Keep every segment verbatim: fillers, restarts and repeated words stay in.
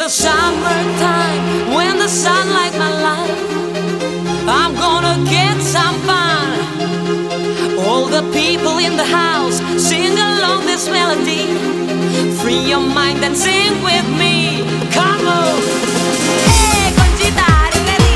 the summertime, when the sunlight my life, I'm gonna get some fun. All the people in the house, sing along this melody. Free your mind and sing with me. Come on. Hey, Conchita, are you ready?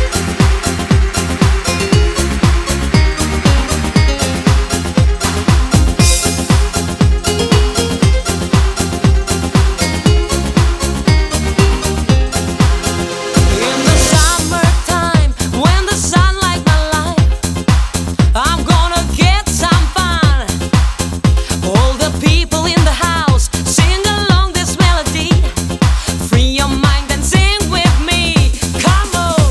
In the summertime, when the sunlight my life, I'm gonna get some fun. All the people in the house, sing along this melody. Free your mind and sing with me. Come on.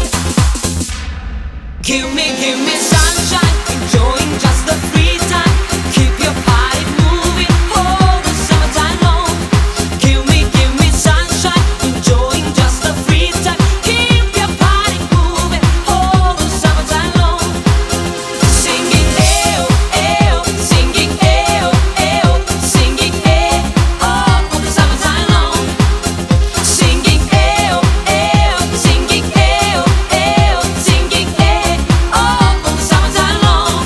Give me, give me sunshine, enjoying just the free time. Keep your body moving all the summertime long. Give me, give me sunshine, enjoying just the free time. Keep your body moving all the summertime long. Singing eh oh, eh oh, singing eh oh, eh oh, singing eh all the summertime long. Singing eh oh, eh oh, singing eh oh, eh oh, singing eh all the summertime long.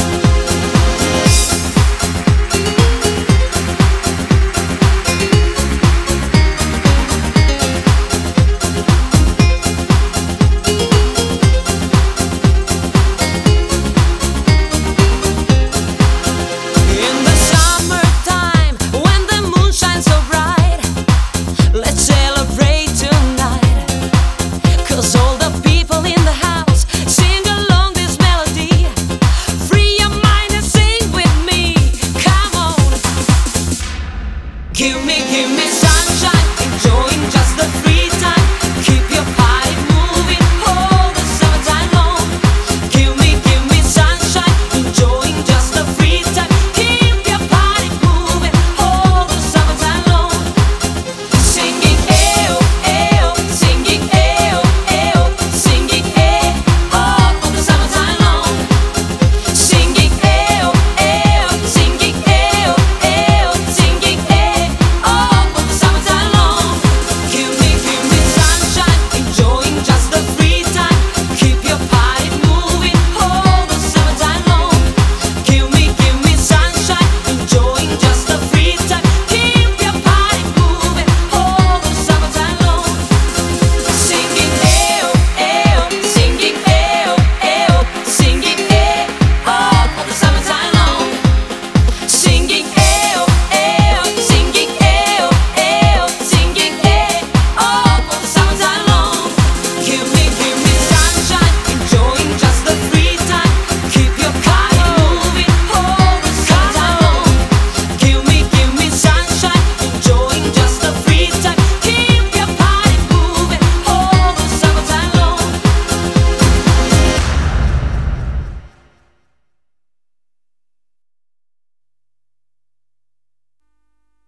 In the summertime, when the moon shines so bright, let's celebrate tonight. 'Cause all the people in the house, sing along this melody. Free your mind and sing with me. Come on. Give me, give me sunshine, enjoy